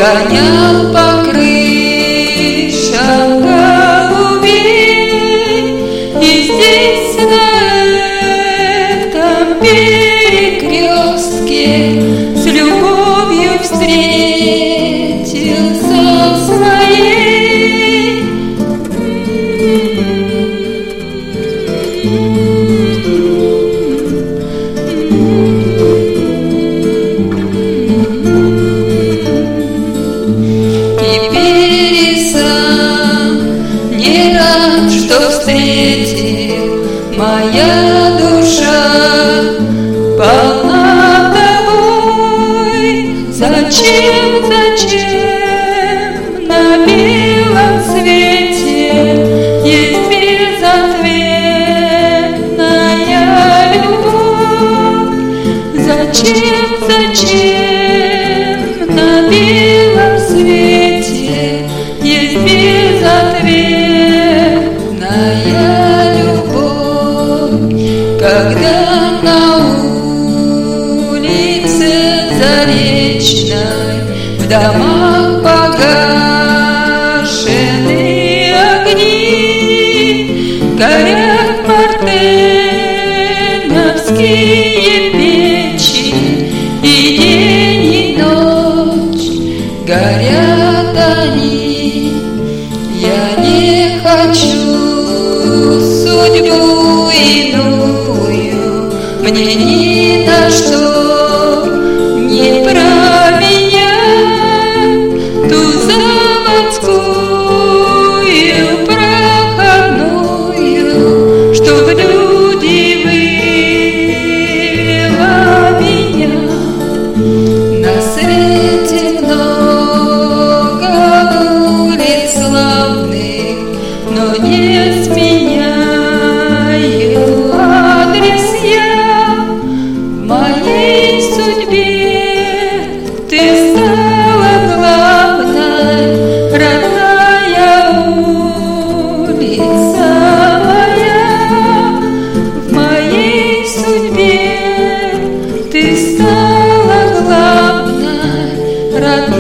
гонял по крышам голубей, и здесь на этом перекрестке с любовью встретился с моей. Теперь и сам не рад, что встретил, моя душа полна тобой. Зачем на белом свете есть безответная любовь? Зачем на белом свете есть безответная любовь? Когда на улице Заречной в домах погашены огни, горят мартеновские печи, и день, и ночь горят они. Я не хочу судьбу иную, мне ни на что не променять ту заводскую проходную, что в люди вывела меня. На свете много улиц славных, но не сменяю адрес я. В моей судьбе ты стала главной, родная улица моя. В моей судьбе ты стала главной, родная.